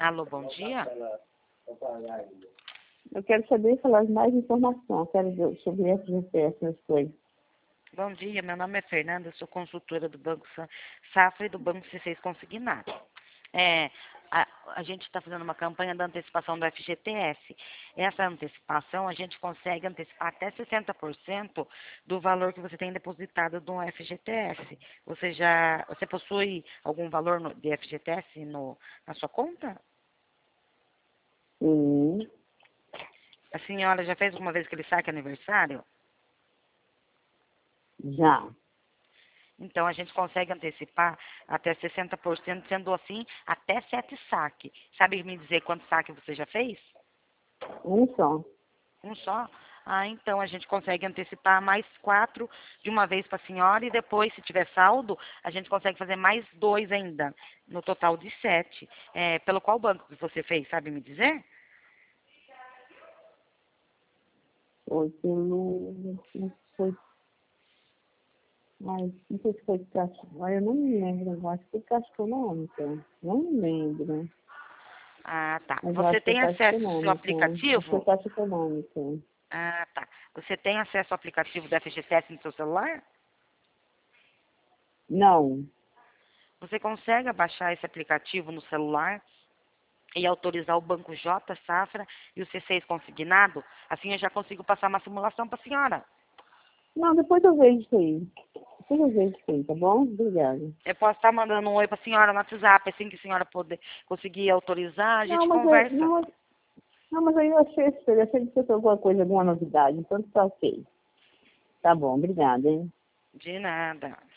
Alô, bom dia. Eu quero saber falar mais informações, quero ver sobre essas coisas. Bom dia, meu nome é Fernanda, eu sou consultora do Banco Safra e do Banco C6 Consignado. A gente está fazendo uma campanha da antecipação do FGTS. Essa antecipação, a gente consegue antecipar até 60% do valor que você tem depositado no FGTS. Você possui algum valor de FGTS na sua conta? Sim, A senhora já fez alguma vez aquele saque aniversário? já. Então, a gente consegue antecipar até 60%, sendo assim, até 7 saques. Sabe me dizer quantos saques você já fez? Um só. Um só? Ah, então a gente consegue antecipar mais 4 de uma vez para a senhora e depois, se tiver saldo, a gente consegue fazer mais 2 ainda, no total de 7. Pelo qual banco que você fez, sabe me dizer? Foi pelo... Foi, mas não sei se foi Caixa. Eu não me lembro, eu acho que foi Caixa Econômica. Não me lembro. Ah, tá. Mas eu Você acho que foi tem Caixa acesso ao seu Econômica. Acho que foi aplicativo? Caixa Econômica. Ah, tá. Você tem acesso ao aplicativo da FGTS no seu celular? Não. Você consegue baixar esse aplicativo no celular e autorizar o Banco J, Safra e o C6 consignado? Assim eu já consigo passar uma simulação para a senhora. Não, depois eu vejo isso aí. Depois eu vejo isso aí, tá bom? Obrigada. Eu posso estar mandando um oi para a senhora no WhatsApp, assim que a senhora poder conseguir autorizar, a Não, gente mas conversa. mas aí eu achei isso, eu achei que fosse alguma coisa, alguma novidade, então tá ok. Tá bom, obrigada, hein? De nada.